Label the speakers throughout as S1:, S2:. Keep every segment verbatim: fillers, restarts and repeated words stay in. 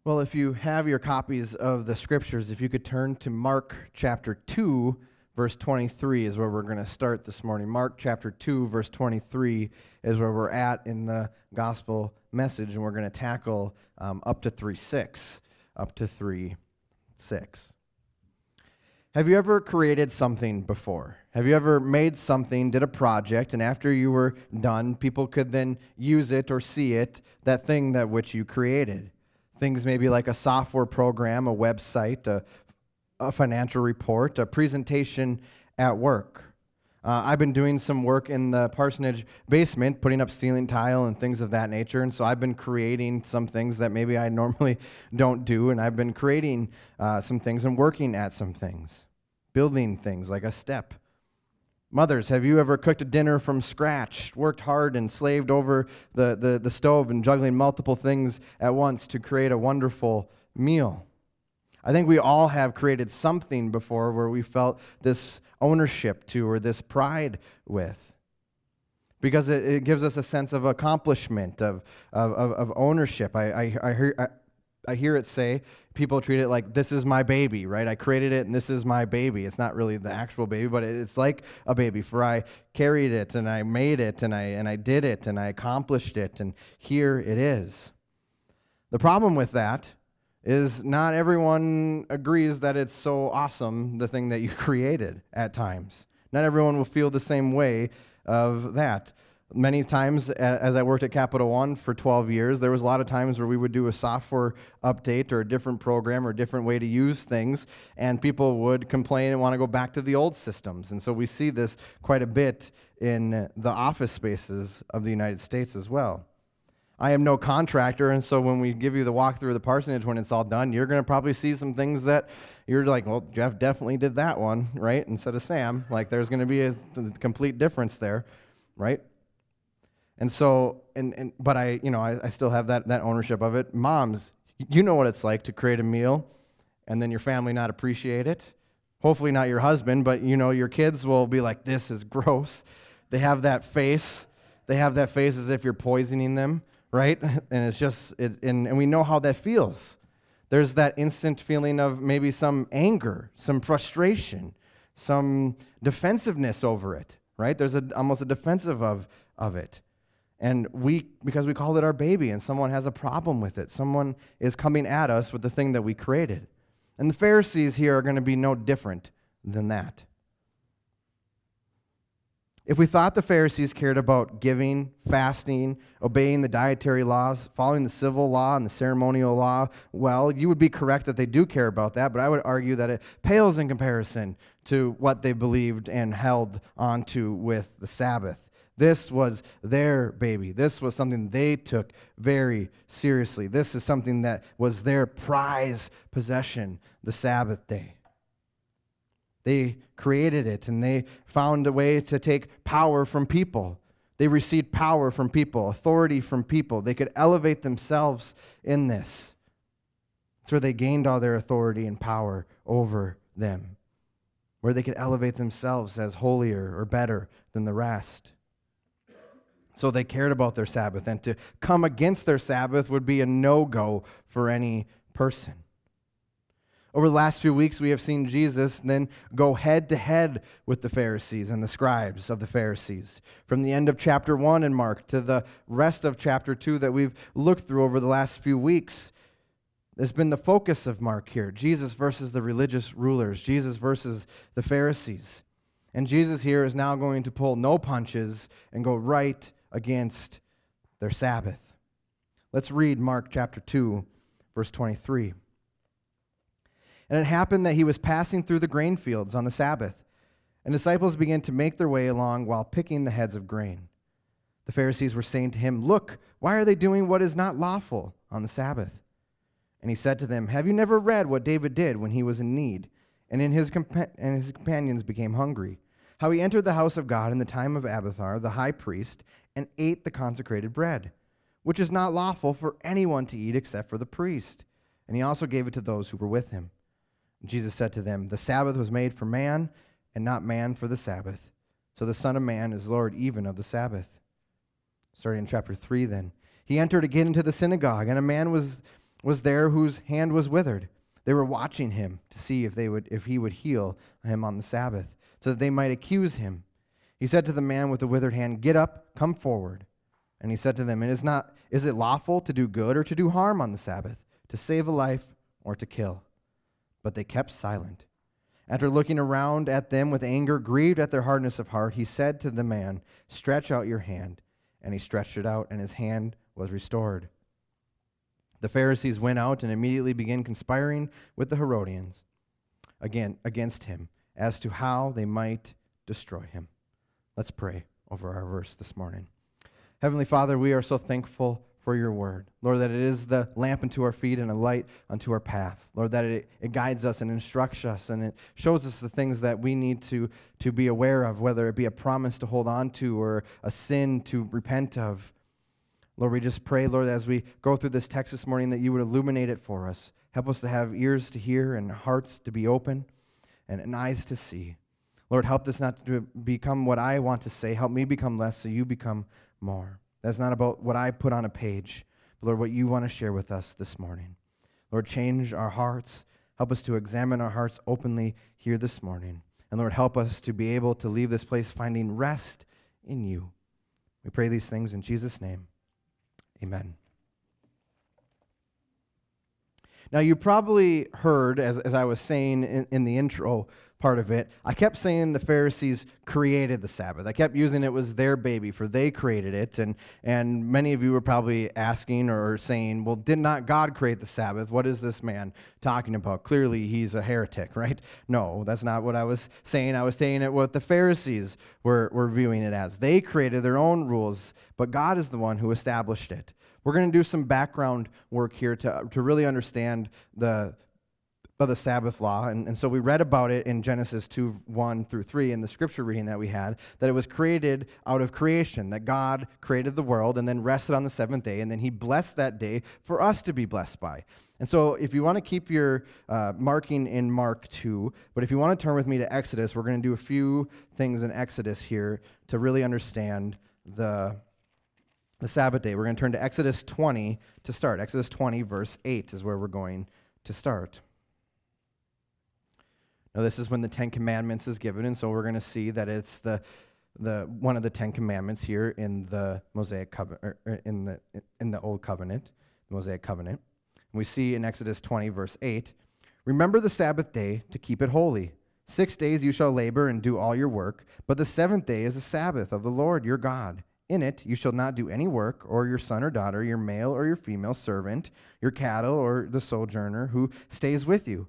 S1: Well, if you have your copies of the scriptures, if you could turn to Mark chapter two, verse twenty-three is where we're going to start this morning. Mark chapter two, verse twenty-three is where we're at in the gospel message, and we're going to tackle um, up to three six, up to three six. Have you ever created something before? Have you ever made something, did a project, and after you were done, people could then use it or see it, that thing that which you created? Things maybe like a software program, a website, a, a financial report, a presentation at work. Uh, I've been doing some work in the parsonage basement, putting up ceiling tile and things of that nature, and so I've been creating some things that maybe I normally don't do, and I've been creating uh, some things and working at some things, building things like a step. Mothers, have you ever cooked a dinner from scratch, worked hard and slaved over the, the, the stove and juggling multiple things at once to create a wonderful meal? I think we all have created something before where we felt this ownership to or this pride with, because it, it gives us a sense of accomplishment, of of, of, of ownership. I, I, I hear I, I hear it say, people treat it like, this is my baby, right? I created it and this is my baby. It's not really the actual baby, but it's like a baby, for I carried it and I made it and I and I did it and I accomplished it, and here it is. The problem with that is not everyone agrees that it's so awesome, the thing that you created at times. Not everyone will feel the same way of that. Many times, as I worked at Capital One for twelve years, there was a lot of times where we would do a software update or a different program or a different way to use things, and people would complain and want to go back to the old systems. And so we see this quite a bit in the office spaces of the United States as well. I am no contractor, and so when we give you the walkthrough of the parsonage when it's all done, you're going to probably see some things that you're like, well, Jeff definitely did that one, right, instead of Sam. Like, there's going to be a complete difference there, right? And so, and, and but I, you know, I, I still have that, that ownership of it. Moms, you know what it's like to create a meal and then your family not appreciate it. Hopefully not your husband, but, you know, your kids will be like, this is gross. They have that face. They have that face as if you're poisoning them, right? And it's just, it, and, and we know how that feels. There's that instant feeling of maybe some anger, some frustration, some defensiveness over it, right? There's a, almost a defensive of, of it. And we, because we called it our baby, and someone has a problem with it. Someone is coming at us with the thing that we created. And the Pharisees here are going to be no different than that. If we thought the Pharisees cared about giving, fasting, obeying the dietary laws, following the civil law and the ceremonial law, well, you would be correct that they do care about that, but I would argue that it pales in comparison to what they believed and held onto with the Sabbath. This was their baby. This was something they took very seriously. This is something that was their prize possession, the Sabbath day. They created it, and they found a way to take power from people. They received power from people, authority from people. They could elevate themselves in this. That's where they gained all their authority and power over them, where they could elevate themselves as holier or better than the rest. So they cared about their Sabbath, and to come against their Sabbath would be a no-go for any person. Over the last few weeks, we have seen Jesus then go head-to-head with the Pharisees and the scribes of the Pharisees. From the end of chapter one in Mark to the rest of chapter two that we've looked through over the last few weeks, there's been the focus of Mark here. Jesus versus the religious rulers. Jesus versus the Pharisees. And Jesus here is now going to pull no punches and go right against their Sabbath. Let's read Mark chapter two, verse twenty-three. And it happened that he was passing through the grain fields on the Sabbath, and disciples began to make their way along while picking the heads of grain. The Pharisees were saying to him, "Look, why are they doing what is not lawful on the Sabbath?" And he said to them, "Have you never read what David did when he was in need, and in his compa- and his companions became hungry? How he entered the house of God in the time of Abiathar, the high priest, and ate the consecrated bread, which is not lawful for anyone to eat except for the priest. And he also gave it to those who were with him." And Jesus said to them, "The Sabbath was made for man, and not man for the Sabbath. So the Son of Man is Lord even of the Sabbath." Starting in chapter three then. He entered again into the synagogue, and a man was was there whose hand was withered. They were watching him to see if they would if he would heal him on the Sabbath, so that they might accuse him. He said to the man with the withered hand, "Get up, come forward." And he said to them, "It is not is it lawful to do good or to do harm on the Sabbath, to save a life or to kill?" But they kept silent. After looking around at them with anger, grieved at their hardness of heart, he said to the man, "Stretch out your hand." And he stretched it out, and his hand was restored. The Pharisees went out and immediately began conspiring with the Herodians again against him as to how they might destroy him. Let's pray over our verse this morning. Heavenly Father, we are so thankful for your word. Lord, that it is the lamp unto our feet and a light unto our path. Lord, that it, it guides us and instructs us, and it shows us the things that we need to, to be aware of, whether it be a promise to hold on to or a sin to repent of. Lord, we just pray, Lord, as we go through this text this morning, that you would illuminate it for us. Help us to have ears to hear and hearts to be open and, and eyes to see. Lord, help this not to become what I want to say. Help me become less so you become more. That's not about what I put on a page, but Lord, what you want to share with us this morning. Lord, change our hearts. Help us to examine our hearts openly here this morning. And Lord, help us to be able to leave this place finding rest in you. We pray these things in Jesus' name. Amen. Now, you probably heard, as, as I was saying in, in the intro part of it, I kept saying the Pharisees created the Sabbath. I kept using it was their baby, for they created it. And, and many of you were probably asking or saying, well, did not God create the Sabbath? What is this man talking about? Clearly, he's a heretic, right? No, that's not what I was saying. I was saying it what the Pharisees were, were viewing it as. They created their own rules, but God is the one who established it. We're going to do some background work here to, to really understand the of the Sabbath law, and, and so we read about it in Genesis two, one through three in the scripture reading that we had, that it was created out of creation, that God created the world and then rested on the seventh day, and then he blessed that day for us to be blessed by. And so if you want to keep your uh, marking in Mark two, but if you want to turn with me to Exodus, we're going to do a few things in Exodus here to really understand the the Sabbath day. We're going to turn to Exodus twenty to start. Exodus twenty, verse eight is where we're going to start. Now, this is when the Ten Commandments is given, and so we're going to see that it's the the one of the Ten Commandments here in the Mosaic covenant, or in the in the Old Covenant, the Mosaic Covenant. And we see in Exodus twenty, verse eight, "Remember the Sabbath day to keep it holy. Six days you shall labor and do all your work, but the seventh day is a Sabbath of the Lord your God. In it you shall not do any work, or your son or daughter, your male or your female servant, your cattle or the sojourner who stays with you.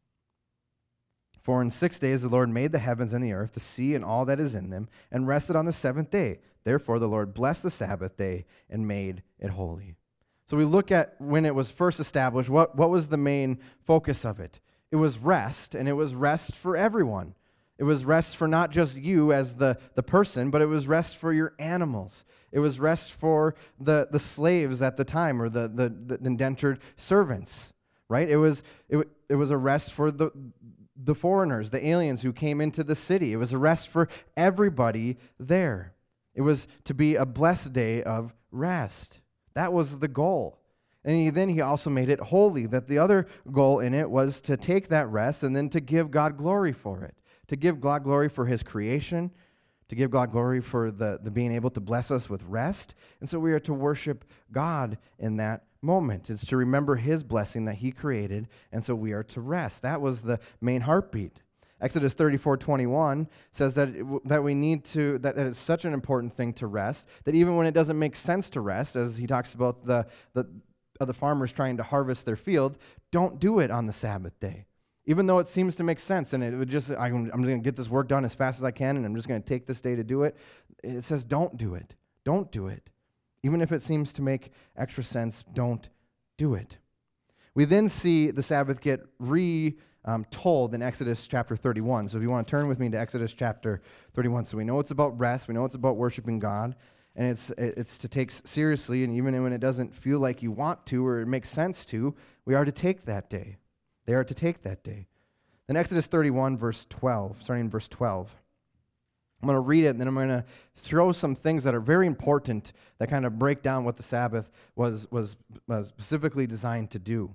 S1: For in six days the Lord made the heavens and the earth, the sea and all that is in them, and rested on the seventh day. Therefore the Lord blessed the Sabbath day and made it holy." So we look at when it was first established, what, what was the main focus of it? It was rest, and it was rest for everyone. It was rest for not just you as the, the person, but it was rest for your animals. It was rest for the, the slaves at the time, or the, the, the indentured servants, right? It was, it, it was a rest for the the foreigners, the aliens who came into the city. It was a rest for everybody there. It was to be a blessed day of rest. That was the goal. And he, then he also made it holy, that the other goal in it was to take that rest and then to give God glory for it, to give God glory for his creation, to give God glory for the, the being able to bless us with rest. And so we are to worship God in that moment. It's to remember his blessing that he created, and so we are to rest. That was the main heartbeat. Exodus thirty-four twenty-one says that it, that we need to, that, that it's such an important thing to rest, that even when it doesn't make sense to rest, as he talks about the, the, of the farmers trying to harvest their field, don't do it on the Sabbath day. Even though it seems to make sense, and it would just, I'm, I'm just going to get this work done as fast as I can, and I'm just going to take this day to do it. It says don't do it. Don't do it. Even if it seems to make extra sense, don't do it. We then see the Sabbath get re-told in Exodus chapter thirty-one. So if you want to turn with me to Exodus chapter thirty-one. So we know it's about rest. We know it's about worshiping God. And it's it's to take seriously, and even when it doesn't feel like you want to or it makes sense to, we are to take that day. They are to take that day. Then Exodus thirty-one, verse twelve, starting in verse twelve. I'm going to read it, and then I'm going to throw some things that are very important that kind of break down what the Sabbath was, was, was specifically designed to do.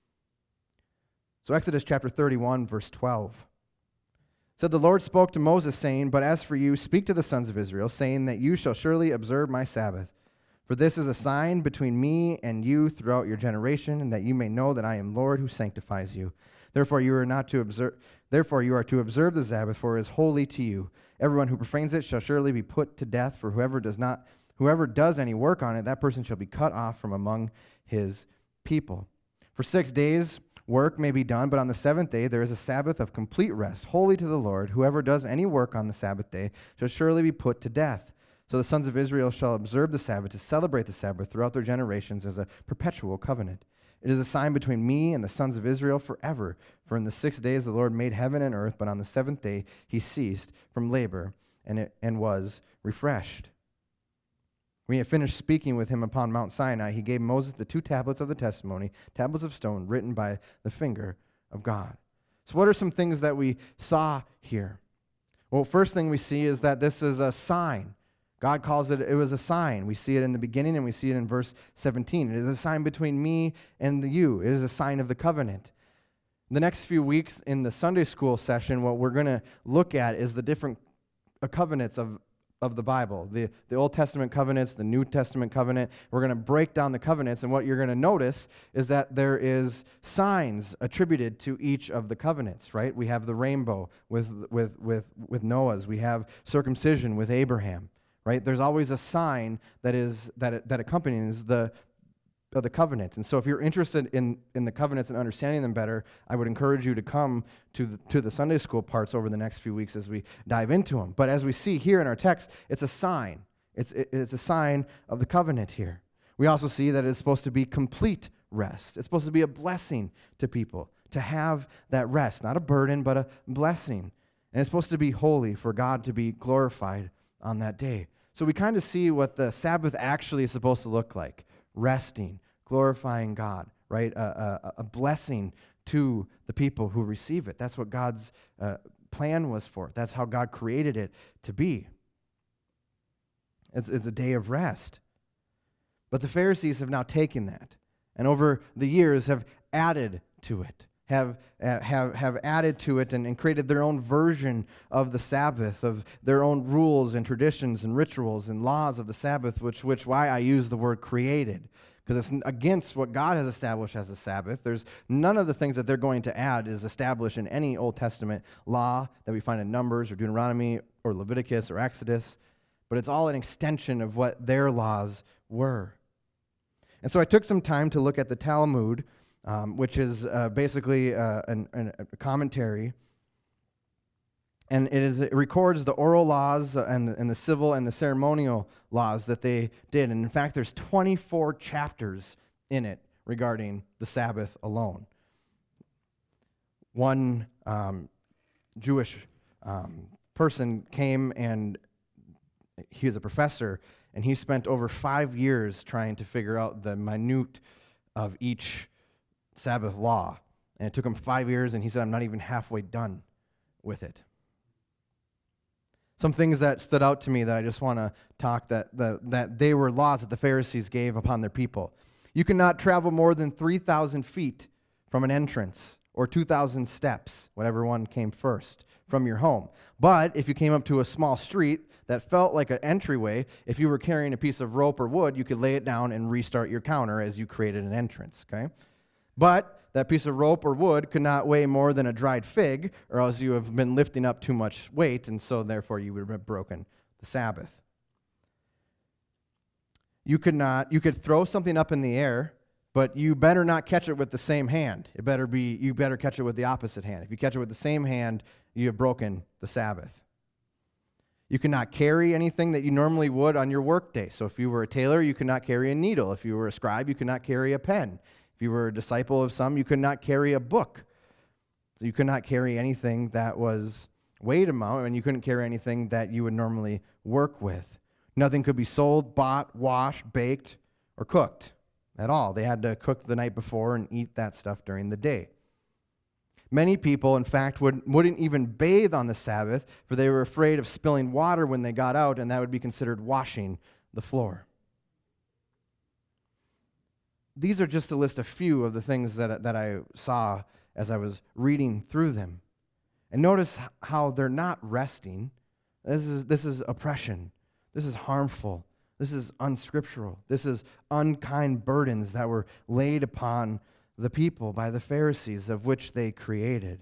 S1: So Exodus chapter thirty-one, verse twelve. It said, "The Lord spoke to Moses, saying, But as for you, speak to the sons of Israel, saying that you shall surely observe my Sabbath. For this is a sign between me and you throughout your generation, and that you may know that I am Lord who sanctifies you. Therefore you are not to observe therefore you are to observe the Sabbath, for it is holy to you. Everyone who profanes it shall surely be put to death, for whoever does not whoever does any work on it, that person shall be cut off from among his people. For six days work may be done, but on the seventh day there is a Sabbath of complete rest, holy to the Lord. Whoever does any work on the Sabbath day shall surely be put to death. So the sons of Israel shall observe the Sabbath to celebrate the Sabbath throughout their generations as a perpetual covenant. It is a sign between me and the sons of Israel forever. For in the six days the Lord made heaven and earth, but on the seventh day he ceased from labor and, it, and was refreshed." When he had finished speaking with him upon Mount Sinai, he gave Moses the two tablets of the testimony, tablets of stone written by the finger of God. So what are some things that we saw here? Well, first thing we see is that this is a sign. God calls it, it was a sign. We see it in the beginning and we see it in verse seventeen. It is a sign between me and you. It is a sign of the covenant. The next few weeks in the Sunday school session, what we're going to look at is the different uh, covenants of of the Bible, the, the Old Testament covenants, the New Testament covenant. We're going to break down the covenants, and what you're going to notice is that there is signs attributed to each of the covenants, right? We have the rainbow with, with, with, with Noah's. We have circumcision with Abraham, right? There's always a sign that is that that accompanies the of the covenant. And so if you're interested in, in the covenants and understanding them better, I would encourage you to come to the, to the Sunday school parts over the next few weeks as we dive into them. But as we see here in our text, it's a sign. It's, it, it's a sign of the covenant here. We also see that it's supposed to be complete rest. It's supposed to be a blessing to people, to have that rest, not a burden, but a blessing. And it's supposed to be holy for God to be glorified on that day. So we kind of see what the Sabbath actually is supposed to look like. Resting, glorifying God, right? A, a, a blessing to the people who receive it. That's what God's uh, plan was for. That's how God created it to be. It's, it's a day of rest. But the Pharisees have now taken that, and over the years have added to it, have uh, have have added to it and, and created their own version of the Sabbath, of their own rules and traditions and rituals and laws of the Sabbath, which which why I use the word created, because it's against what God has established as a Sabbath. There's none of the things that they're going to add is established in any Old Testament law that we find in Numbers or Deuteronomy or Leviticus or Exodus, but it's all an extension of what their laws were. And so I took some time to look at the Talmud, Um, which is uh, basically uh, an, an, a commentary, and it is it records the oral laws and the, and the civil and the ceremonial laws that they did. And in fact, there's twenty-four chapters in it regarding the Sabbath alone. One um, Jewish um, person came, and he was a professor, and he spent over five years trying to figure out the minute of each Sabbath law, and it took him five years, and he said, I'm not even halfway done with it. Some things that stood out to me that I just want to talk, that, that, that they were laws that the Pharisees gave upon their people. You cannot travel more than three thousand feet from an entrance, or two thousand steps, whatever one came first, from your home. But if you came up to a small street that felt like an entryway, if you were carrying a piece of rope or wood, you could lay it down and restart your counter as you created an entrance, okay? But that piece of rope or wood could not weigh more than a dried fig, or else you have been lifting up too much weight, and so therefore you would have broken the Sabbath. You could not, you could throw something up in the air, but you better not catch it with the same hand. It better be, you better catch it with the opposite hand. If you catch it with the same hand, you have broken the Sabbath. You cannot carry anything that you normally would on your work day. So if you were a tailor, you could not carry a needle. If you were a scribe, you could not carry a pen. If you were a disciple of some, you could not carry a book. So you could not carry anything that was weight amount, and you couldn't carry anything that you would normally work with. Nothing could be sold, bought, washed, baked, or cooked at all. They had to cook the night before and eat that stuff during the day. Many people, in fact, would, wouldn't even bathe on the Sabbath, for they were afraid of spilling water when they got out, and that would be considered washing the floor. These are just a list of few of the things that, that I saw as I was reading through them. And notice how they're not resting. This is, this is oppression. This is harmful. This is unscriptural. This is unkind burdens that were laid upon the people by the Pharisees, of which they created.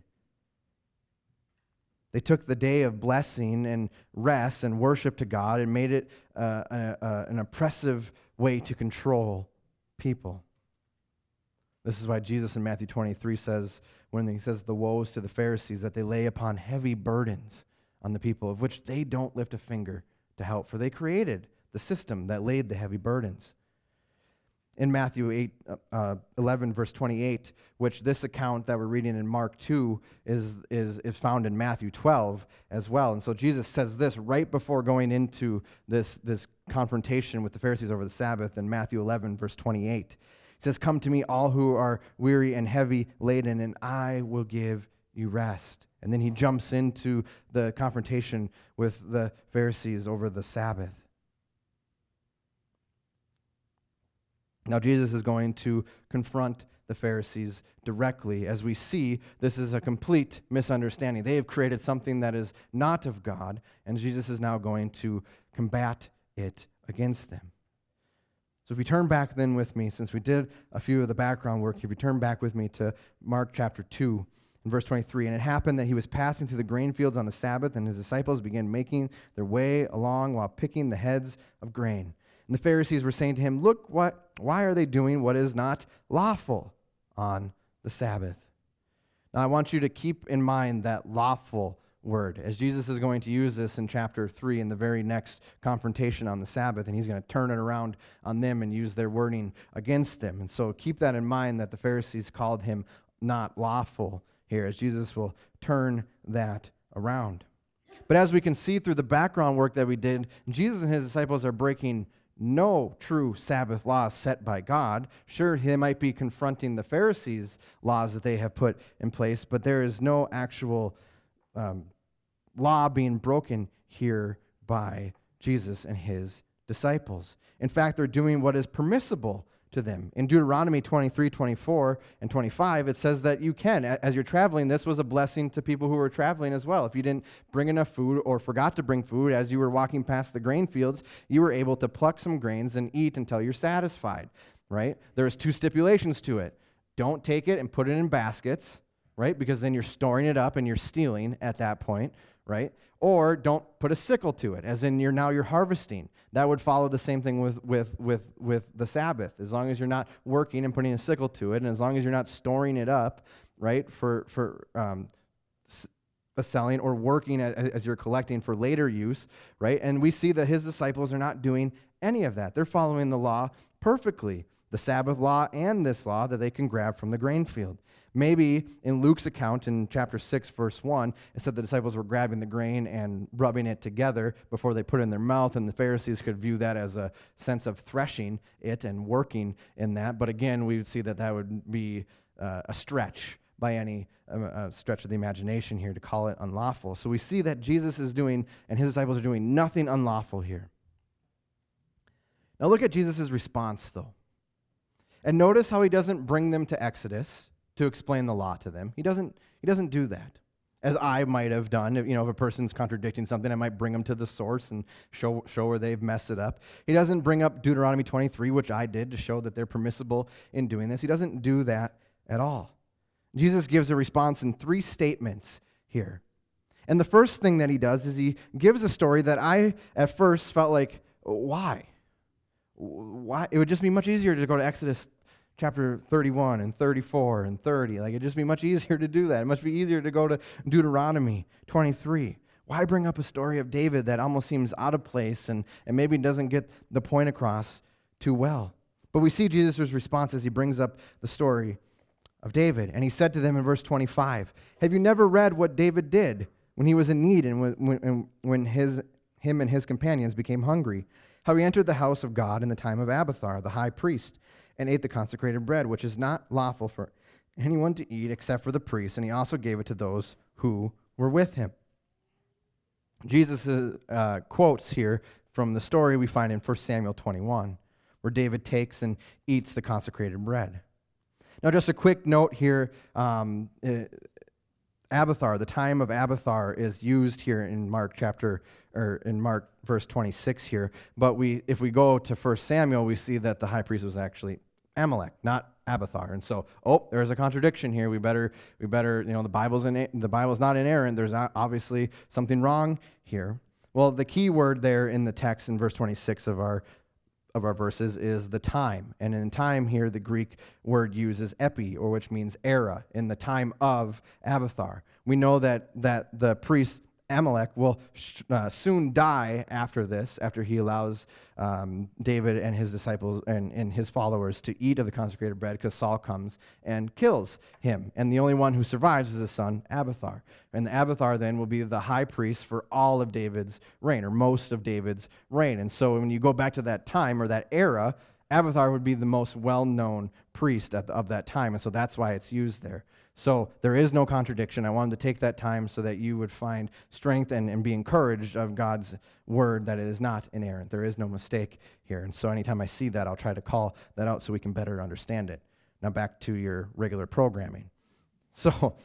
S1: They took the day of blessing and rest and worship to God and made it uh, a, a, an oppressive way to control people. This is why Jesus in Matthew twenty-three says, when he says the woes to the Pharisees, that they lay upon heavy burdens on the people, of which they don't lift a finger to help, for they created the system that laid the heavy burdens. In Matthew eight, uh, eleven, verse twenty-eight, which this account that we're reading in Mark two is, is, is found in Matthew twelve as well. And so Jesus says this right before going into this, this confrontation with the Pharisees over the Sabbath in Matthew eleven, verse twenty-eight. He says, "Come to me, all who are weary and heavy laden, and I will give you rest." And then he jumps into the confrontation with the Pharisees over the Sabbath. Now, Jesus is going to confront the Pharisees directly. As we see, this is a complete misunderstanding. They have created something that is not of God, and Jesus is now going to combat it against them. So if we turn back then with me, since we did a few of the background work, if you turn back with me to Mark chapter two, in verse twenty-three, "And it happened that he was passing through the grain fields on the Sabbath, and his disciples began making their way along while picking the heads of grain. And the Pharisees were saying to him, 'Look, what? Why are they doing what is not lawful on the Sabbath?'" Now, I want you to keep in mind that lawful word, as Jesus is going to use this in chapter three in the very next confrontation on the Sabbath, and he's going to turn it around on them and use their wording against them. And so keep that in mind, that the Pharisees called him not lawful here, as Jesus will turn that around. But as we can see through the background work that we did, Jesus and his disciples are breaking no true Sabbath laws set by God. Sure, they might be confronting the Pharisees' laws that they have put in place, but there is no actual um, law being broken here by Jesus and his disciples. In fact, they're doing what is permissible to them. In Deuteronomy twenty-three, twenty-four, and twenty-five, it says that you can. As you're traveling, this was a blessing to people who were traveling as well. If you didn't bring enough food or forgot to bring food as you were walking past the grain fields, you were able to pluck some grains and eat until you're satisfied, right? There's two stipulations to it. Don't take it and put it in baskets, right? Because then you're storing it up and you're stealing at that point, right? Or don't put a sickle to it, as in you're now you're harvesting. That would follow the same thing with, with, with, with the Sabbath. As long as you're not working and putting a sickle to it, and as long as you're not storing it up, right, for, for um, s- selling or working as, as you're collecting for later use, right? And we see that his disciples are not doing any of that. They're following the law perfectly, the Sabbath law and this law that they can grab from the grain field. Maybe in Luke's account in chapter six, verse one, it said the disciples were grabbing the grain and rubbing it together before they put it in their mouth, and the Pharisees could view that as a sense of threshing it and working in that. But again, we would see that that would be uh, a stretch by any uh, stretch of the imagination here to call it unlawful. So we see that Jesus is doing, and his disciples are doing, nothing unlawful here. Now look at Jesus' response, though. And notice how he doesn't bring them to Exodus to explain the law to them. He doesn't, he doesn't do that, as I might have done. If, you know, if a person's contradicting something, I might bring them to the source and show, show where they've messed it up. He doesn't bring up Deuteronomy twenty-three, which I did, to show that they're permissible in doing this. He doesn't do that at all. Jesus gives a response in three statements here. And the first thing that he does is he gives a story that I, at first, felt like, why? Why? It would just be much easier to go to Exodus chapter thirty-one and thirty-four and thirty. Like, it'd just be much easier to do that. It must be easier to go to Deuteronomy twenty-three. Why bring up a story of David that almost seems out of place and, and maybe doesn't get the point across too well? But we see Jesus' response as he brings up the story of David. And he said to them in verse twenty-five, "Have you never read what David did when he was in need and when, when, when his, him and his companions became hungry? How he entered the house of God in the time of Abiathar, the high priest, and ate the consecrated bread, which is not lawful for anyone to eat except for the priests, and he also gave it to those who were with him. Jesus uh, quotes here from the story we find in First Samuel twenty-one, where David takes and eats the consecrated bread. Now, just a quick note here, um, uh, Abiathar, the time of Abiathar is used here in Mark chapter, or in Mark verse twenty-six here, but we, if we go to First Samuel, we see that the high priest was actually Amalek, not Abiathar. And so, oh, there's a contradiction here. We better, we better, you know, the Bible's in, the Bible's not inerrant. There's obviously something wrong here. Well, the key word there in the text in verse twenty-six of our of our verses is the time. And in time here, the Greek word uses epi, or which means era, in the time of Abiathar. We know that that the priest Amalek will sh- uh, soon die after this, after he allows um, David and his disciples and, and his followers to eat of the consecrated bread, because Saul comes and kills him. And the only one who survives is his son, Abiathar. And the Abiathar then will be the high priest for all of David's reign, or most of David's reign. And so when you go back to that time, or that era, Abiathar would be the most well-known priest at the, of that time. And so that's why it's used there. So there is no contradiction. I wanted to take that time so that you would find strength and, and be encouraged of God's word, that it is not inerrant. There is no mistake here. And so anytime I see that, I'll try to call that out so we can better understand it. Now back to your regular programming. So,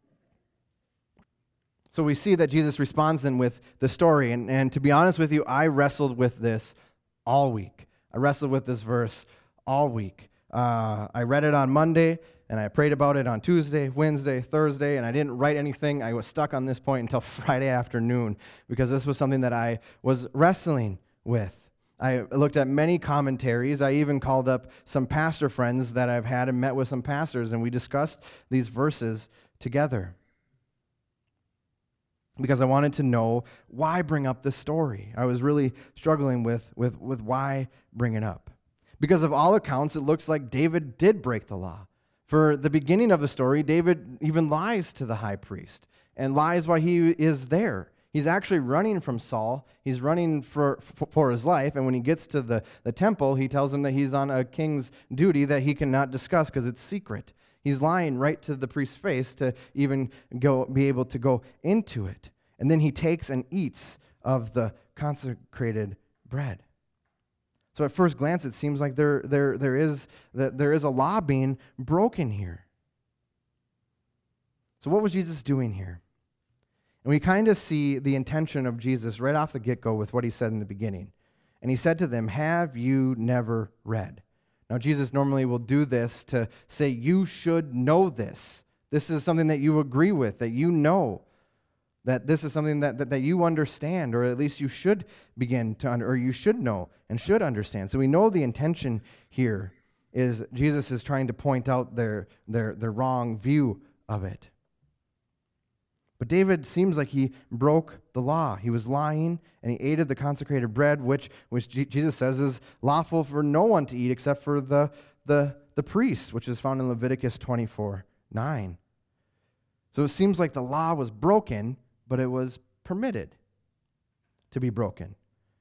S1: so we see that Jesus responds then with the story. And, and to be honest with you, I wrestled with this all week. I wrestled with this verse all week. Uh, I read it on Monday, and I prayed about it on Tuesday, Wednesday, Thursday, and I didn't write anything. I was stuck on this point until Friday afternoon, because this was something that I was wrestling with. I looked at many commentaries. I even called up some pastor friends that I've had and met with some pastors, and we discussed these verses together, because I wanted to know why bring up this story. I was really struggling with, with, with why bring it up. Because of all accounts, it looks like David did break the law. For the beginning of the story, David even lies to the high priest and lies while he is there. He's actually running from Saul. He's running for, for his life. And when he gets to the, the temple, he tells him that he's on a king's duty that he cannot discuss because it's secret. He's lying right to the priest's face to even go be able to go into it. And then he takes and eats of the consecrated bread. So at first glance, it seems like there, there, there, is, that there is a law being broken here. So what was Jesus doing here? And we kind of see the intention of Jesus right off the get-go with what he said in the beginning. And he said to them, "Have you never read?" Now, Jesus normally will do this to say, you should know this. This is something that you agree with, that you know. That this is something that, that, that you understand, or at least you should begin to, under, or you should know and should understand. So we know the intention here is Jesus is trying to point out their, their, their wrong view of it. But David seems like he broke the law. He was lying, and he ate of the consecrated bread, which, which G- Jesus says is lawful for no one to eat except for the, the, the priest, which is found in Leviticus twenty-four nine. So it seems like the law was broken, but it was permitted to be broken.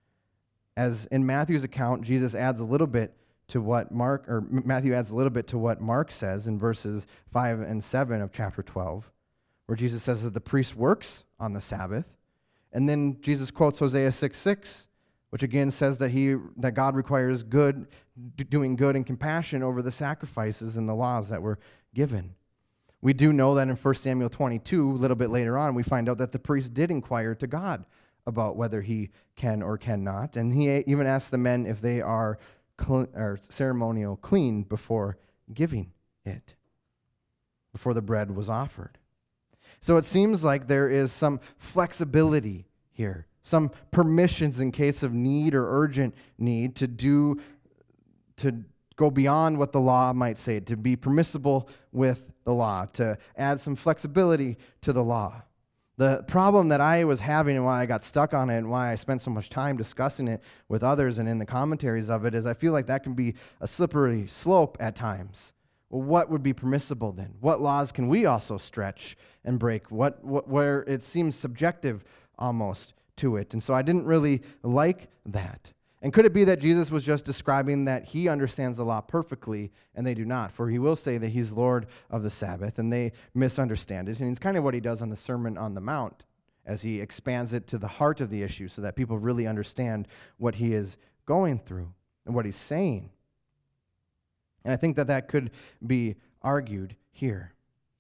S1: As in Matthew's account, Jesus adds a little bit to what Mark, or Matthew adds a little bit to what Mark says in verses five and seven of chapter twelve, where Jesus says that the priest works on the Sabbath. And then Jesus quotes Hosea six six, which again says that he that God requires good, doing good and compassion over the sacrifices and the laws that were given. We do know that in First Samuel twenty-two, a little bit later on, we find out that the priest did inquire to God about whether he can or cannot. And he even asked the men if they are cl- or ceremonial clean before giving it, before the bread was offered. So it seems like there is some flexibility here, some permissions in case of need or urgent need to do, to go beyond what the law might say, to be permissible with the law, to add some flexibility to the law. The problem that I was having and why I got stuck on it and why I spent so much time discussing it with others and in the commentaries of it is I feel like that can be a slippery slope at times. Well, what would be permissible then? What laws can we also stretch and break? What, what where it seems subjective almost to it. And so I didn't really like that. And could it be that Jesus was just describing that he understands the law perfectly and they do not? For he will say that he's Lord of the Sabbath, and they misunderstand it. And it's kind of what he does on the Sermon on the Mount as he expands it to the heart of the issue so that people really understand what he is going through and what he's saying. And I think that that could be argued here.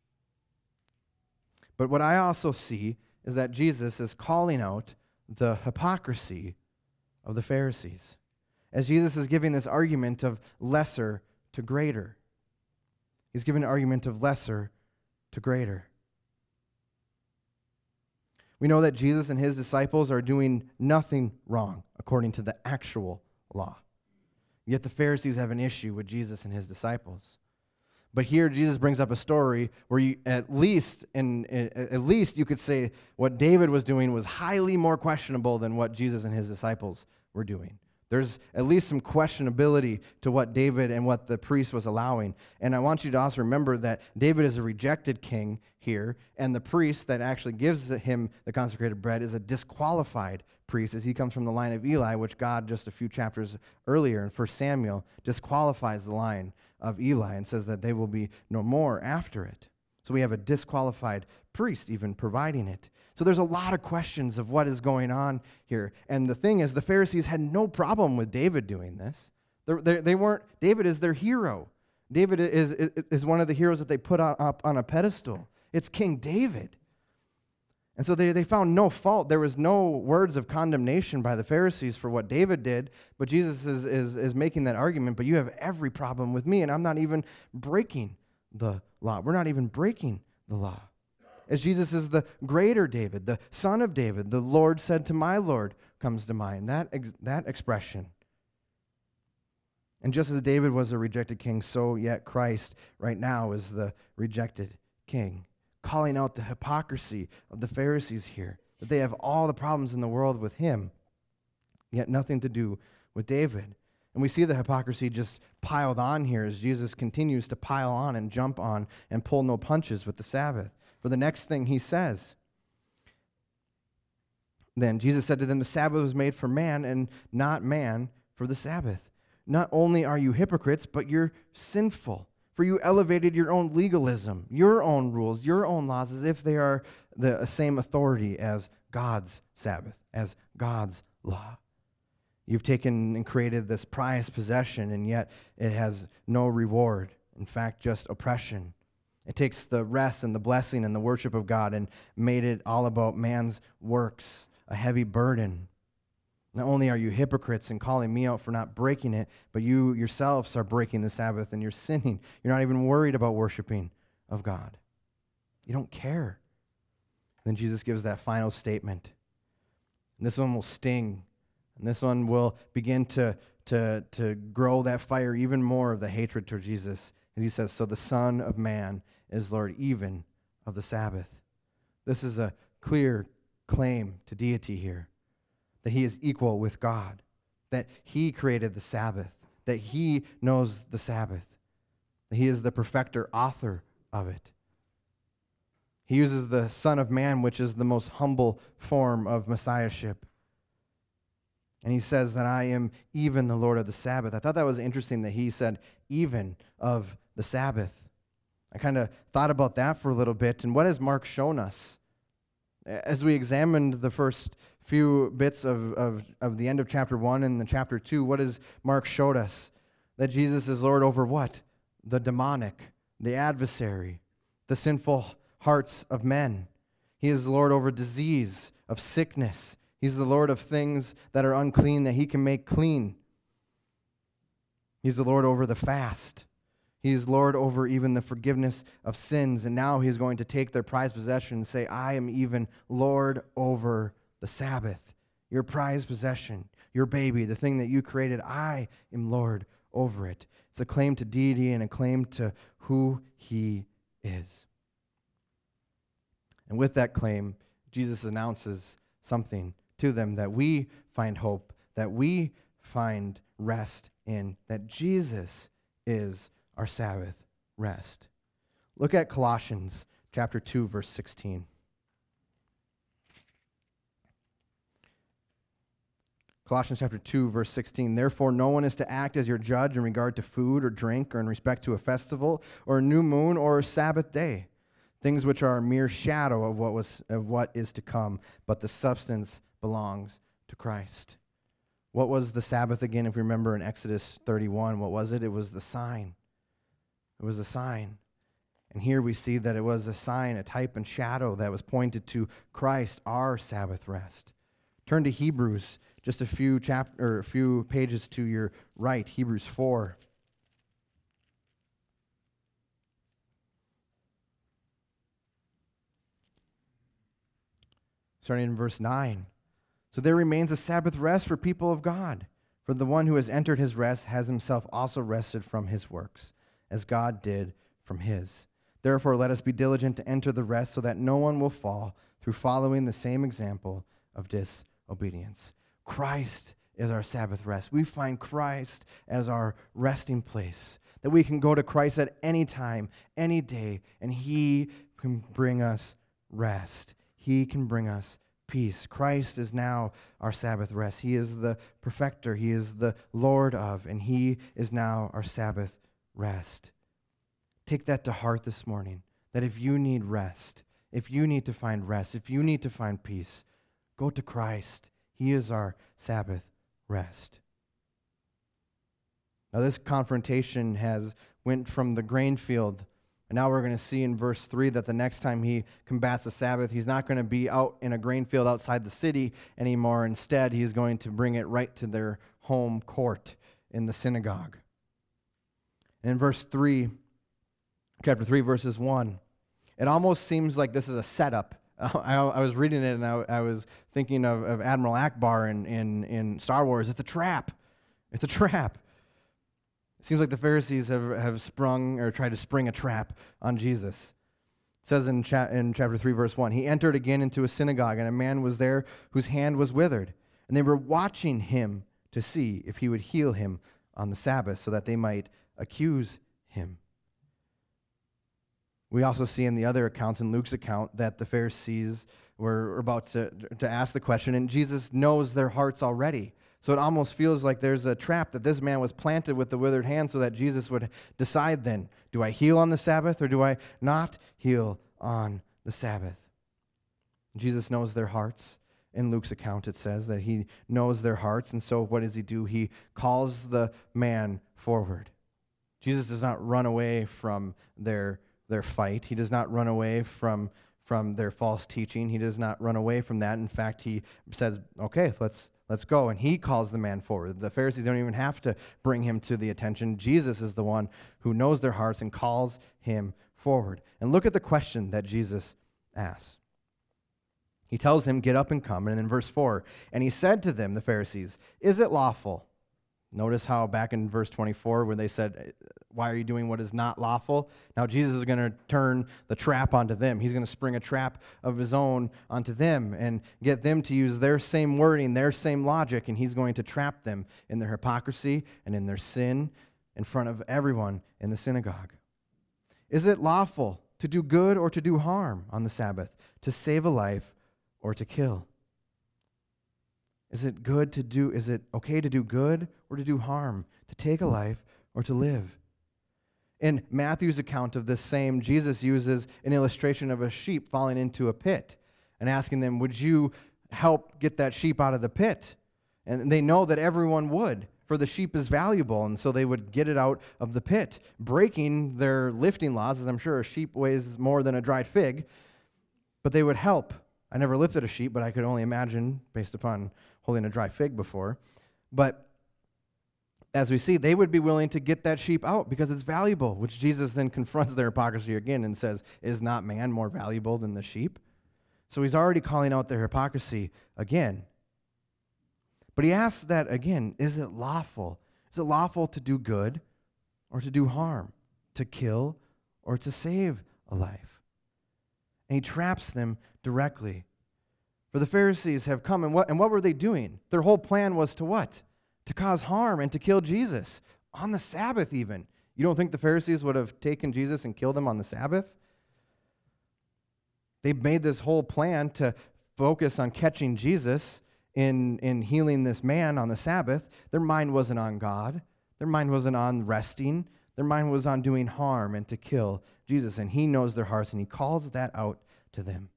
S1: But what I also see is that Jesus is calling out the hypocrisy of the Pharisees, as Jesus is giving this argument of lesser to greater. He's giving an argument of lesser to greater. We know that Jesus and his disciples are doing nothing wrong according to the actual law. Yet the Pharisees have an issue with Jesus and his disciples. But here Jesus brings up a story where you, at least in, at least you could say what David was doing was highly more questionable than what Jesus and his disciples were doing. There's at least some questionability to what David and what the priest was allowing. And I want you to also remember that David is a rejected king here, and the priest that actually gives him the consecrated bread is a disqualified priest, as he comes from the line of Eli, which God, just a few chapters earlier in First Samuel, disqualifies the line of Eli and says that they will be no more after it. So we have a disqualified priest even providing it. So there's a lot of questions of what is going on here. And the thing is, the Pharisees had no problem with David doing this. They're, they're, they weren't, David is their hero. David is, is, is one of the heroes that they put up on a pedestal. It's King David. And so they, they found no fault. There was no words of condemnation by the Pharisees for what David did, but Jesus is, is, is making that argument, but you have every problem with me, and I'm not even breaking the law. We're not even breaking the law. As Jesus is the greater David, the son of David, the Lord said to my Lord comes to mind, that, ex- that expression. And just as David was a rejected king, so yet Christ right now is the rejected king, calling out the hypocrisy of the Pharisees here, that they have all the problems in the world with him, yet nothing to do with David. And we see the hypocrisy just piled on here as Jesus continues to pile on and jump on and pull no punches with the Sabbath. For the next thing he says, then Jesus said to them, the Sabbath was made for man and not man for the Sabbath. Not only are you hypocrites, but you're sinful. For you elevated your own legalism, your own rules, your own laws, as if they are the same authority as God's Sabbath, as God's law. You've taken and created this prized possession, and yet it has no reward. In fact, just oppression. It takes the rest and the blessing and the worship of God and made it all about man's works, a heavy burden. Not only are you hypocrites and calling me out for not breaking it, but you yourselves are breaking the Sabbath and you're sinning. You're not even worried about worshiping of God. You don't care. And then Jesus gives that final statement. And this one will sting. And this one will begin to, to, to grow that fire even more of the hatred toward Jesus. And he says, so the Son of Man is Lord even of the Sabbath. This is a clear claim to deity here. That he is equal with God, that he created the Sabbath, that he knows the Sabbath, that he is the perfecter author of it. He uses the Son of Man, which is the most humble form of messiahship. And he says that I am even the Lord of the Sabbath. I thought that was interesting that he said even of the Sabbath. I kind of thought about that for a little bit, and what has Mark shown us? As we examined the first few bits of, of, of the end of chapter one and the chapter two, what has Mark showed us? That Jesus is Lord over what? The demonic, the adversary, the sinful hearts of men. He is Lord over disease, of sickness. He's the Lord of things that are unclean that he can make clean. He's the Lord over the fast. He is Lord over even the forgiveness of sins. And now he's going to take their prized possession and say, I am even Lord over the Sabbath, your prized possession, your baby, the thing that you created. I am Lord over it. It's a claim to deity and a claim to who he is. And with that claim, Jesus announces something to them that we find hope, that we find rest in, that Jesus is our Sabbath rest. Look at Colossians chapter two, verse sixteen. Colossians chapter two, verse sixteen, therefore no one is to act as your judge in regard to food or drink or in respect to a festival or a new moon or a Sabbath day, things which are a mere shadow of what was of what is to come, but the substance belongs to Christ. What was the Sabbath again, if you remember in Exodus thirty-one? What was it? It was the sign. It was a sign. And here we see that it was a sign, a type and shadow that was pointed to Christ, our Sabbath rest. Turn to Hebrews, just a few chap- or a few pages to your right, Hebrews four. Starting in verse nine. So there remains a Sabbath rest for people of God. For the one who has entered his rest has himself also rested from his works, as God did from his. Therefore, let us be diligent to enter the rest so that no one will fall through following the same example of disobedience. Christ is our Sabbath rest. We find Christ as our resting place, that we can go to Christ at any time, any day, and he can bring us rest. He can bring us peace. Christ is now our Sabbath rest. He is the perfecter. He is the Lord of, and he is now our Sabbath rest. Take that to heart this morning, that if you need rest, if you need to find rest, if you need to find peace, go to Christ. He is our Sabbath rest. Now this confrontation has went from the grain field, and now we're going to see in verse three that the next time he combats the Sabbath, he's not going to be out in a grain field outside the city anymore. Instead, he's going to bring it right to their home court in the synagogue. And in verse three, chapter three, verses one, it almost seems like this is a setup. I, I was reading it, and I, I was thinking of, of Admiral Akbar in, in, in Star Wars. It's a trap. It's a trap. It seems like the Pharisees have, have sprung or tried to spring a trap on Jesus. It says in, cha- in chapter three, verse one, he entered again into a synagogue, and a man was there whose hand was withered. And they were watching him to see if he would heal him on the Sabbath so that they might accuse him. We also see in the other accounts, in Luke's account, that the Pharisees were about to, to ask the question, and Jesus knows their hearts already. So it almost feels like there's a trap that this man was planted with the withered hand so that Jesus would decide then, do I heal on the Sabbath or do I not heal on the Sabbath? Jesus knows their hearts. In Luke's account, it says that he knows their hearts, and so what does he do? He calls the man forward. Jesus does not run away from their their fight. He does not run away from, from their false teaching. He does not run away from that. In fact, he says, okay, let's let's go. And he calls the man forward. The Pharisees don't even have to bring him to the attention. Jesus is the one who knows their hearts and calls him forward. And look at the question that Jesus asks. He tells him, get up and come. And in verse four, and he said to them, the Pharisees, is it lawful? Notice how back in verse twenty-four where they said, why are you doing what is not lawful? Now Jesus is going to turn the trap onto them. He's going to spring a trap of his own onto them and get them to use their same wording, their same logic, and he's going to trap them in their hypocrisy and in their sin in front of everyone in the synagogue. Is it lawful to do good or to do harm on the Sabbath, to save a life or to kill? Is it good to do, is it okay to do good or to do harm, to take a life or to live? In Matthew's account of this same, Jesus uses an illustration of a sheep falling into a pit and asking them, would you help get that sheep out of the pit? And they know that everyone would, for the sheep is valuable, and so they would get it out of the pit, breaking their lifting laws, as I'm sure a sheep weighs more than a dried fig, but they would help. I never lifted a sheep, but I could only imagine, based upon holding a dry fig before. But as we see, they would be willing to get that sheep out because it's valuable, which Jesus then confronts their hypocrisy again and says, is not man more valuable than the sheep? So he's already calling out their hypocrisy again. But he asks that again, is it lawful? Is it lawful to do good or to do harm, to kill or to save a life? And he traps them directly. For the Pharisees have come, and what, and what were they doing? Their whole plan was to what? To cause harm and to kill Jesus on the Sabbath even. You don't think the Pharisees would have taken Jesus and killed him on the Sabbath? They made this whole plan to focus on catching Jesus in, in healing this man on the Sabbath, their mind wasn't on God. Their mind wasn't on resting. Their mind was on doing harm and to kill Jesus. And he knows their hearts, and he calls that out to them.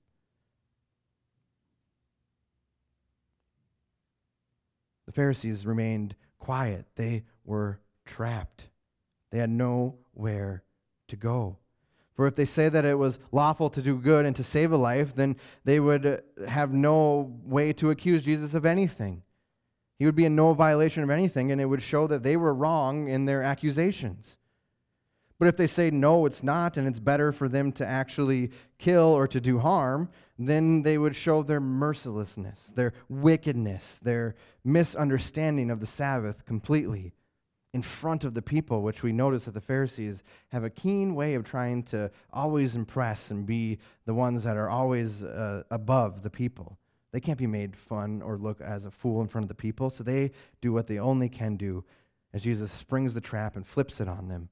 S1: The Pharisees remained quiet. They were trapped. They had nowhere to go. For if they say that it was lawful to do good and to save a life, then they would have no way to accuse Jesus of anything. He would be in no violation of anything, and it would show that they were wrong in their accusations. But if they say, no, it's not, and it's better for them to actually kill or to do harm, then they would show their mercilessness, their wickedness, their misunderstanding of the Sabbath completely in front of the people, which we notice that the Pharisees have a keen way of trying to always impress and be the ones that are always uh, above the people. They can't be made fun or look as a fool in front of the people, so they do what they only can do as Jesus springs the trap and flips it on them.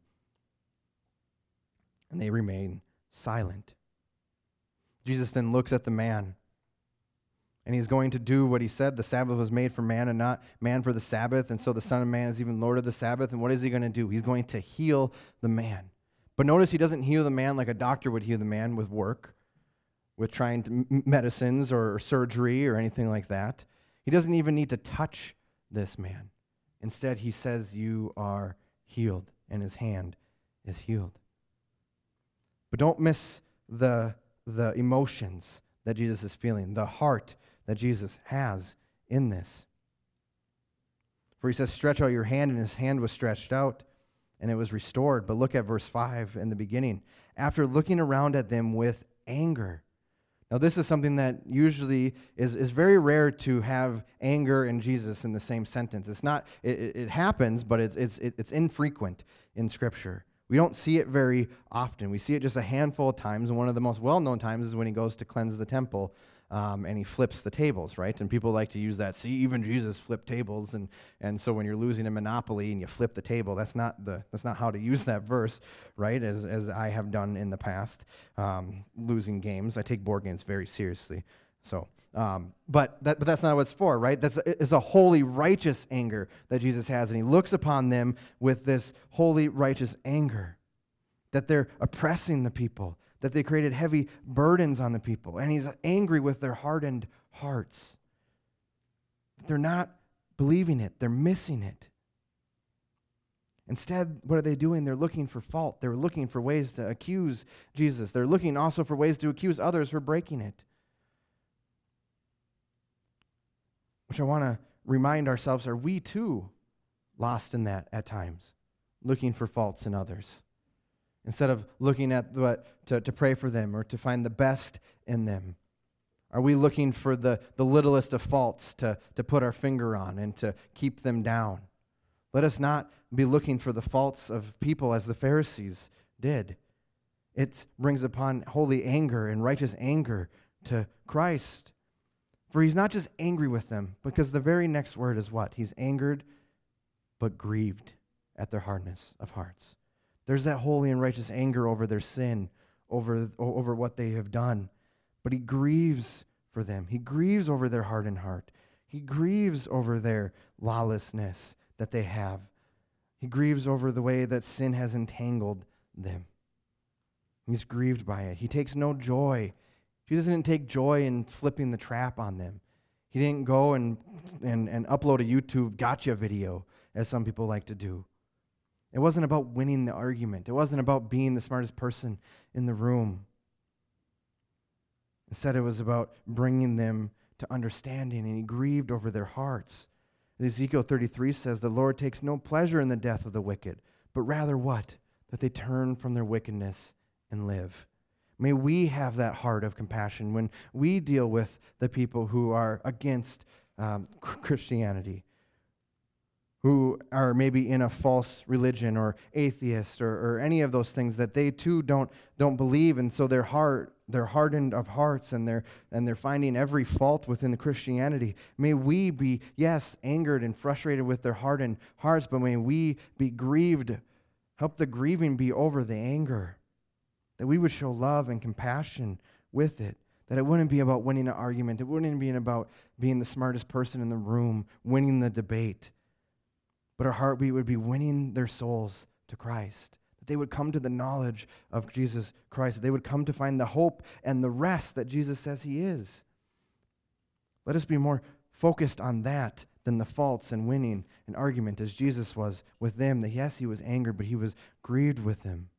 S1: And they remain silent. Jesus then looks at the man, and he's going to do what he said. The Sabbath was made for man and not man for the Sabbath, and so the Son of Man is even Lord of the Sabbath. And what is he going to do? He's going to heal the man. But notice he doesn't heal the man like a doctor would heal the man with work, with trying to m- medicines or surgery or anything like that. He doesn't even need to touch this man. Instead, he says, you are healed, and his hand is healed. But don't miss the, the emotions that Jesus is feeling, the heart that Jesus has in this. For he says, stretch out your hand, and his hand was stretched out, and it was restored. But look at verse five in the beginning. After looking around at them with anger. Now this is something that usually is, is very rare to have anger and Jesus in the same sentence. It's not, it, it happens, but it's, it's, it's infrequent in Scripture. We don't see it very often. We see it just a handful of times, and one of the most well-known times is when he goes to cleanse the temple, um, and he flips the tables, right? And people like to use that. See, even Jesus flipped tables, and and so when you're losing a Monopoly and you flip the table, that's not the that's not how to use that verse, right? As as I have done in the past, um, losing games. I take board games very seriously, so. Um, but that, but that's not what it's for, right? That's it's a holy, righteous anger that Jesus has, and he looks upon them with this holy, righteous anger, that they're oppressing the people, that they created heavy burdens on the people, and he's angry with their hardened hearts. They're not believing it. They're missing it. Instead, what are they doing? They're looking for fault. They're looking for ways to accuse Jesus. They're looking also for ways to accuse others for breaking it. Which I want to remind ourselves, are we too lost in that at times, looking for faults in others, instead of looking at what to, to pray for them or to find the best in them? Are we looking for the, the littlest of faults to, to put our finger on and to keep them down? Let us not be looking for the faults of people as the Pharisees did. It brings upon holy anger and righteous anger to Christ. For he's not just angry with them, because the very next word is what? He's angered, but grieved at their hardness of hearts. There's that holy and righteous anger over their sin, over, over what they have done. But he grieves for them. He grieves over their hardened heart. He grieves over their lawlessness that they have. He grieves over the way that sin has entangled them. He's grieved by it. He takes no joy. Jesus didn't take joy in flipping the trap on them. He didn't go and, and, and upload a YouTube gotcha video, as some people like to do. It wasn't about winning the argument. It wasn't about being the smartest person in the room. Instead, it was about bringing them to understanding, and he grieved over their hearts. Ezekiel thirty-three says, the Lord takes no pleasure in the death of the wicked, but rather what? That they turn from their wickedness and live. May we have that heart of compassion when we deal with the people who are against um, Christianity, who are maybe in a false religion or atheist or, or any of those things that they too don't don't believe, and so their heart they're hardened of hearts and they're and they're finding every fault within the Christianity. May we be, yes, angered and frustrated with their hardened hearts, but may we be grieved. Help the grieving be over the anger. That we would show love and compassion with it. That it wouldn't be about winning an argument. It wouldn't be about being the smartest person in the room, winning the debate. But our heartbeat would be winning their souls to Christ. That they would come to the knowledge of Jesus Christ. That they would come to find the hope and the rest that Jesus says he is. Let us be more focused on that than the faults and winning an argument, as Jesus was with them. That yes, he was angered, but he was grieved with them.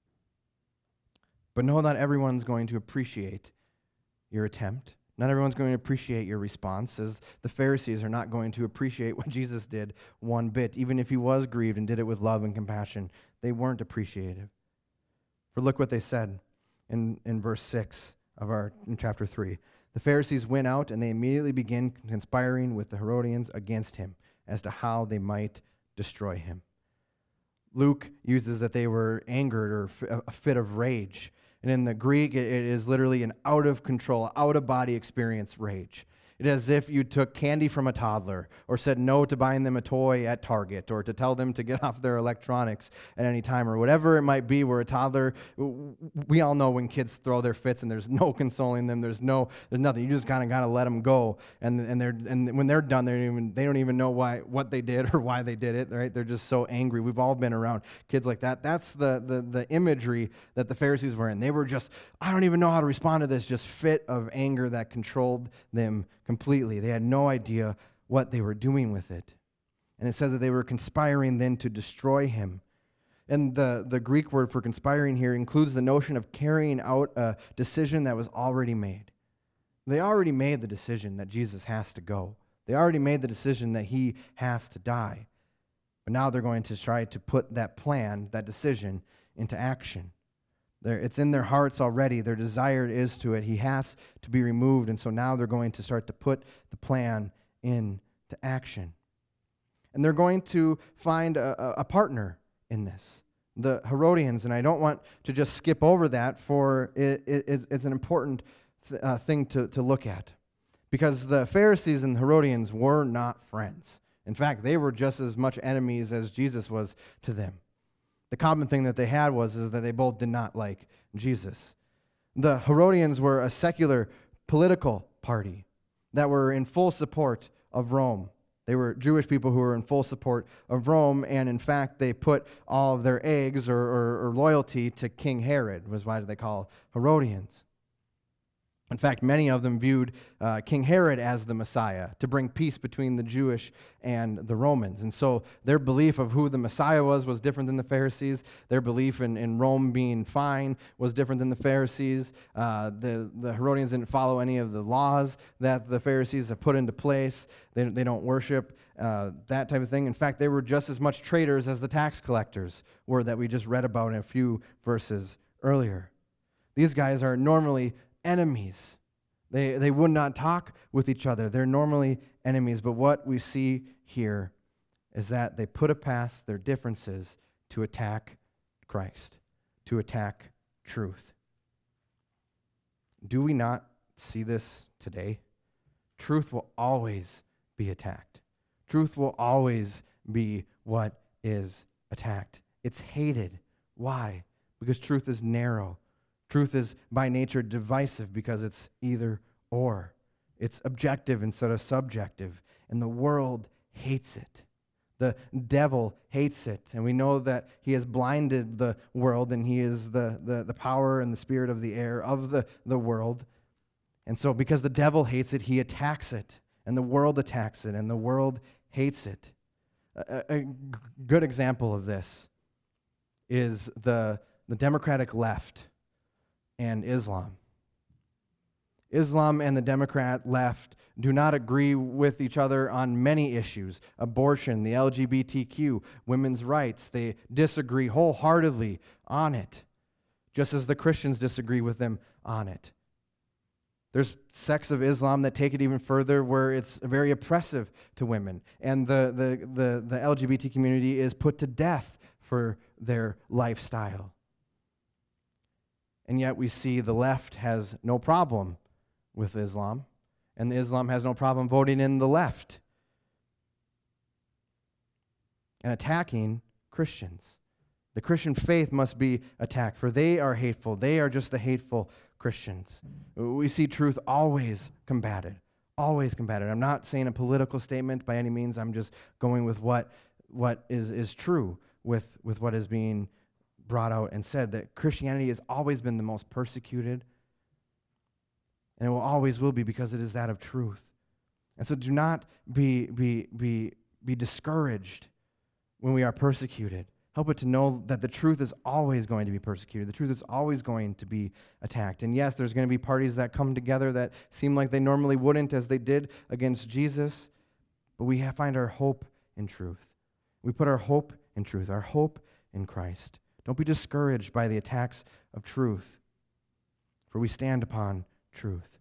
S1: But no, not everyone's going to appreciate your attempt. Not everyone's going to appreciate your response, as the Pharisees are not going to appreciate what Jesus did one bit. Even if he was grieved and did it with love and compassion, they weren't appreciative. For look what they said in, in verse six of our in chapter three. The Pharisees went out and they immediately began conspiring with the Herodians against him as to how they might destroy him. Luke uses that they were angered or a fit of rage. And in the Greek, it is literally an out-of-control, out-of-body experience rage. It is as if you took candy from a toddler or said no to buying them a toy at Target or to tell them to get off their electronics at any time or whatever it might be where a toddler, we all know when kids throw their fits and there's no consoling them, there's no, there's nothing. You just kind of got to let them go. And and they're and when they're done, they don't even they don't even know why what they did or why they did it, right? They're just so angry. We've all been around kids like that. That's the the the imagery that the Pharisees were in. They were just, I don't even know how to respond to this, just fit of anger that controlled them completely. They had no idea what they were doing with it. And it says that they were conspiring then to destroy him. And the, the Greek word for conspiring here includes the notion of carrying out a decision that was already made. They already made the decision that Jesus has to go. They already made the decision that he has to die. But now they're going to try to put that plan, that decision, into action. They're, it's in their hearts already. Their desire is to it. He has to be removed. And so now they're going to start to put the plan into action. And they're going to find a, a partner in this, the Herodians. And I don't want to just skip over that, for it, it, it's an important th- uh, thing to, to look at. Because the Pharisees and the Herodians were not friends. In fact, they were just as much enemies as Jesus was to them. The common thing that they had was is that they both did not like Jesus. The Herodians were a secular political party that were in full support of Rome. They were Jewish people who were in full support of Rome, and in fact, they put all of their eggs or, or, or loyalty to King Herod, was why they call Herodians. In fact, many of them viewed uh, King Herod as the Messiah, to bring peace between the Jewish and the Romans. And so their belief of who the Messiah was was different than the Pharisees. Their belief in, in Rome being fine was different than the Pharisees. Uh, the, the Herodians didn't follow any of the laws that the Pharisees have put into place. They, they don't worship uh, that type of thing. In fact, they were just as much traitors as the tax collectors were that we just read about in a few verses earlier. These guys are normally enemies. They they would not talk with each other. They're normally enemies. But what we see here is that they put it past their differences to attack Christ, to attack truth. Do we not see this today? Truth will always be attacked. Truth will always be what is attacked. It's hated. Why? Because truth is narrow. Truth is by nature divisive because it's either or. It's objective instead of subjective. And the world hates it. The devil hates it. And we know that he has blinded the world, and he is the, the, the power and the spirit of the air of the, the world. And so because the devil hates it, he attacks it. And the world attacks it. And the world hates it. A, a good example of this is the, the Democratic left and Islam. Islam and the Democrat left do not agree with each other on many issues. Abortion, the L G B T Q, women's rights. They disagree wholeheartedly on it, just as the Christians disagree with them on it. There's sects of Islam that take it even further, where it's very oppressive to women. And the, the, the, the L G B T community is put to death for their lifestyle. And yet we see the left has no problem with Islam, and Islam has no problem voting in the left and attacking Christians. The Christian faith must be attacked, for they are hateful. They are just the hateful Christians. We see truth always combated, always combated. I'm not saying a political statement by any means. I'm just going with what what is, is true with, with what is being brought out and said, that Christianity has always been the most persecuted, and it will always will be, because it is that of truth. And so do not be, be, be, be discouraged when we are persecuted. Help it to know that the truth is always going to be persecuted. The truth is always going to be attacked. And yes, there's going to be parties that come together that seem like they normally wouldn't, as they did against Jesus, but we have, find our hope in truth. We put our hope in truth, our hope in Christ. Don't be discouraged by the attacks of truth, for we stand upon truth.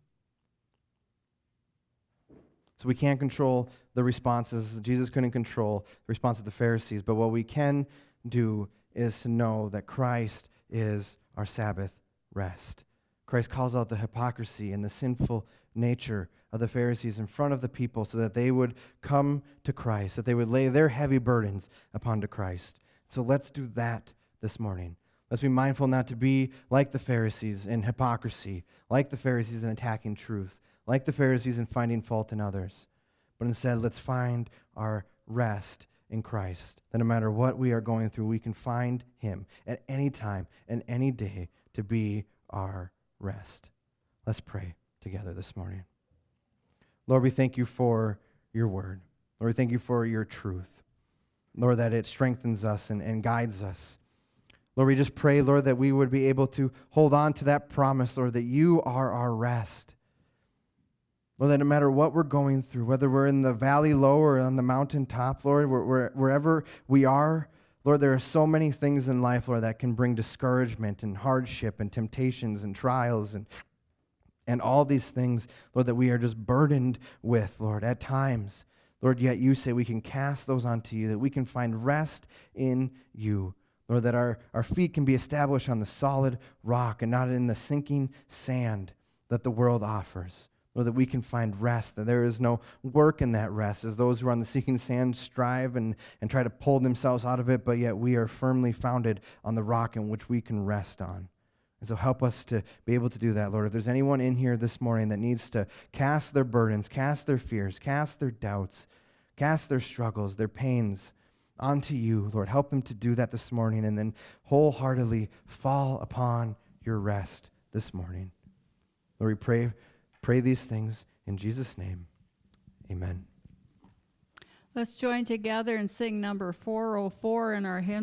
S1: So we can't control the responses. Jesus couldn't control the response of the Pharisees, but what we can do is to know that Christ is our Sabbath rest. Christ calls out the hypocrisy and the sinful nature of the Pharisees in front of the people so that they would come to Christ, that they would lay their heavy burdens upon to Christ. So let's do that this morning. Let's be mindful not to be like the Pharisees in hypocrisy, like the Pharisees in attacking truth, like the Pharisees in finding fault in others. But instead, let's find our rest in Christ. That no matter what we are going through, we can find Him at any time and any day to be our rest. Let's pray together this morning. Lord, we thank you for your word. Lord, we thank you for your truth. Lord, that it strengthens us and, and guides us. Lord, we just pray, Lord, that we would be able to hold on to that promise, Lord, that you are our rest. Lord, that no matter what we're going through, whether we're in the valley low or on the mountaintop, Lord, where, where, wherever we are, Lord, there are so many things in life, Lord, that can bring discouragement and hardship and temptations and trials and, and all these things, Lord, that we are just burdened with, Lord, at times. Lord, yet you say we can cast those onto you, that we can find rest in you. Lord, that our, our feet can be established on the solid rock and not in the sinking sand that the world offers. Lord, that we can find rest, that there is no work in that rest, as those who are on the sinking sand strive and, and try to pull themselves out of it, but yet we are firmly founded on the rock in which we can rest on. And so help us to be able to do that, Lord. If there's anyone in here this morning that needs to cast their burdens, cast their fears, cast their doubts, cast their struggles, their pains onto you, Lord, help them to do that this morning and then wholeheartedly fall upon your rest this morning. Lord, we pray Pray these things in Jesus' name. Amen.
S2: Let's join together and sing number four oh four in our hymn.